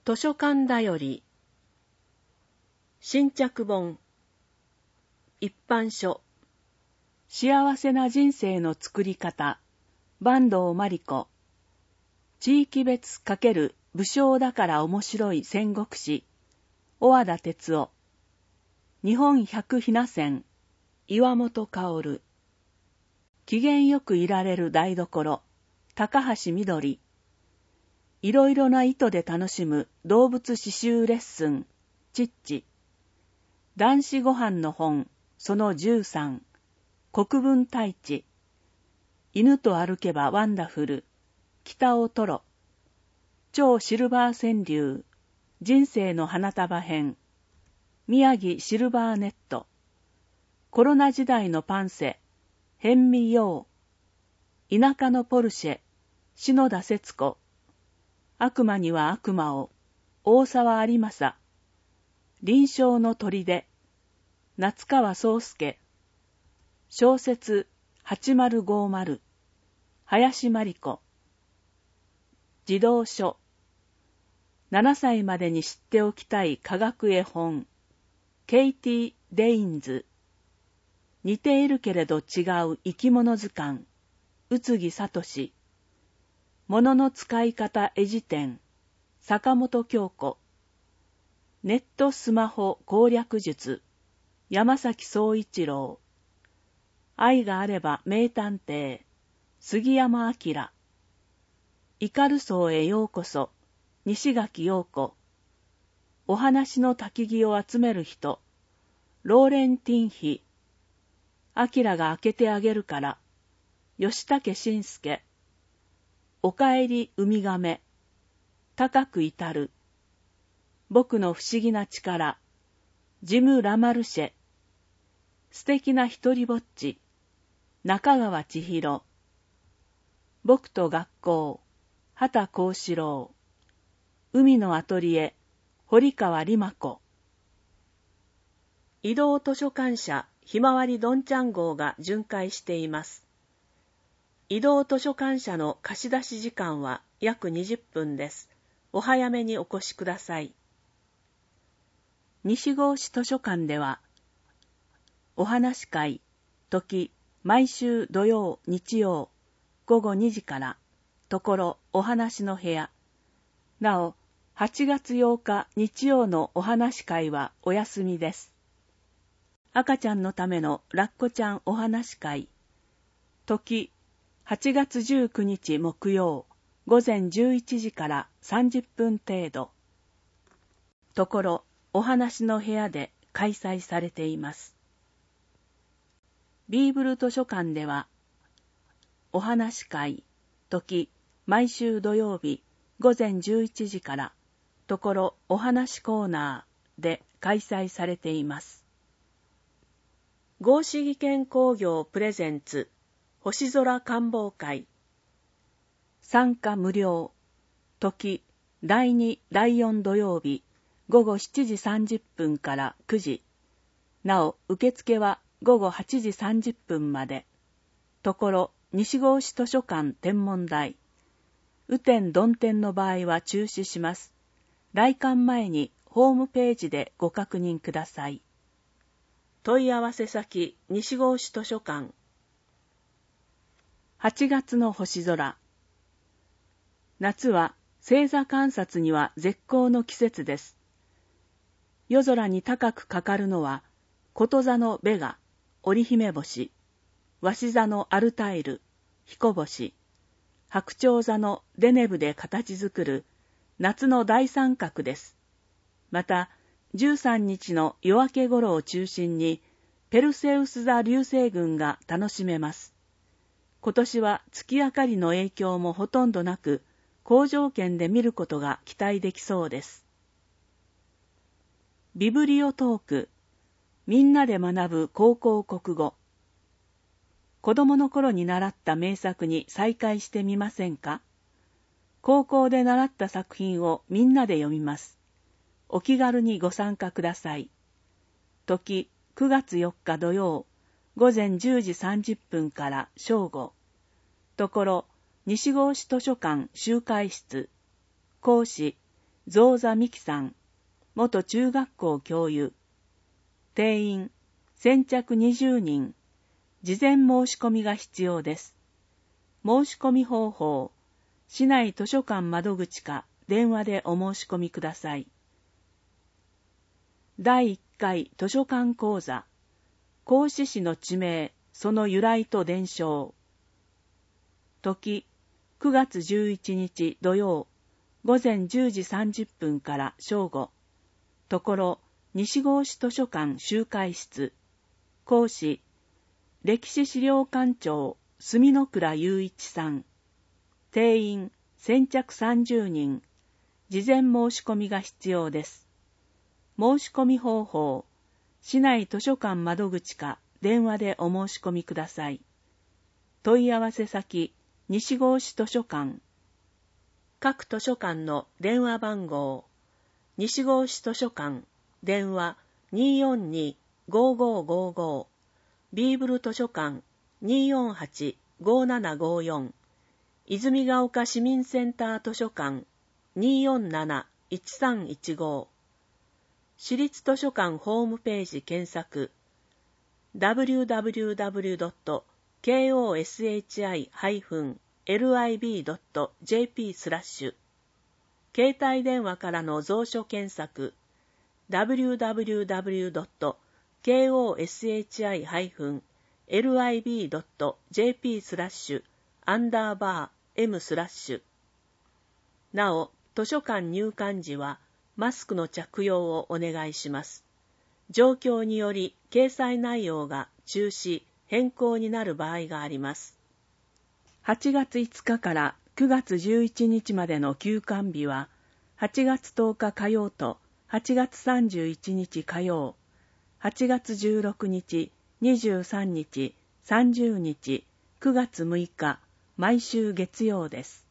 図書館だより新着本一般書幸せな人生の作り方坂東真理子地域別×武将だから面白い戦国史小和田哲夫日本百ひな線岩本薫機嫌よくいられる台所高橋みどりいろいろな糸で楽しむ動物刺繍レッスンチッチ男子ご飯の本その13国分太一犬と歩けばワンダフル北尾トロ超シルバー川柳人生の花束編宮城シルバーネットコロナ時代のパンセ辺見陽田舎のポルシェ篠田節子悪魔には悪魔を大沢有正臨床の砦夏川宗介小説8050林真理子児童書7歳までに知っておきたい科学絵本ケイティ・デインズ似ているけれど違う生き物図鑑宇津木聡物の使い方絵辞典坂本京子ネットスマホ攻略術山崎総一郎愛があれば名探偵杉山明イカルソーへようこそ西垣陽子お話の焚き木を集める人ローレンティンヒ明が開けてあげるから吉武慎介おかえりウミガメ高く至る僕の不思議な力ジム・ラマルシェ素敵な一りぼっち中川千尋僕と学校畑幸四郎海のアトリエ堀川里真子移動図書館社ひまわりどんちゃん号が巡回しています。移動図書館社の貸し出し時間は約20分です。お早めにお越しください。 西郷市図書館では、お話会、時、毎週土曜、日曜、午後2時から、ところお話の部屋。なお、8月8日日曜のお話会はお休みです。赤ちゃんのためのラッコちゃんお話会。時、8月19日木曜、午前11時から30分程度。ところ、お話の部屋で開催されています。ビーブル図書館では、お話会、時、毎週土曜日、午前11時から、ところお話コーナーで開催されています。 合志技研工業プレゼンツ星空観望会参加無料時第2第4土曜日午後7時30分から9時なお受付は午後8時30分までところ西郷市図書館天文台雨天曇天の場合は中止します来館前にホームページでご確認ください問い合わせ先西郷市図書館 8月の星空夏は星座観察には絶好の季節です夜空に高くかかるのはこと座のベガ織姫星鷲座のアルタイル彦星白鳥座のデネブで形作る夏の大三角ですまた13日の夜明け頃を中心にペルセウス座流星群が楽しめます。今年は月明かりの影響もほとんどなく、好条件で見ることが期待できそうです。ビブリオトーク、みんなで学ぶ高校国語。子供の頃に習った名作に再会してみませんか？高校で習った作品をみんなで読みます。お気軽にご参加ください。時9月4日土曜、午前10時30分から正午。ところ、西郷市図書館集会室。講師、 増座美希さん、元中学校教諭。定員、先着20人。事前申し込みが必要です。申し込み方法、市内図書館窓口か電話でお申し込みください。第1回図書館講座、合志市の地名、その由来と伝承。時、9月11日土曜、午前10時30分から正午。ところ、西郷市図書館集会室。講師、歴史資料館長、住野倉雄一さん。定員、先着30人。事前申し込みが必要です。申し込み方法、市内図書館窓口か電話でお申し込みください。問い合わせ先、西郷市図書館。 各図書館の電話番号、西郷市図書館、電話 242-5555、ビーブル図書館 248-5754、泉ヶ丘市民センター図書館 247-1315、市立図書館ホームページ検索、www.koshi-lib.jp/携帯電話からの蔵書検索、www.koshi-lib.jp/_m/なお、図書館入館時はマスクの着用をお願いします。状況により掲載内容が中止、変更になる場合があります。 8月5日から9月11日までの休館日は、8月10日火曜と8月31日火曜、8月16日、23日、30日、9月6日、毎週月曜です。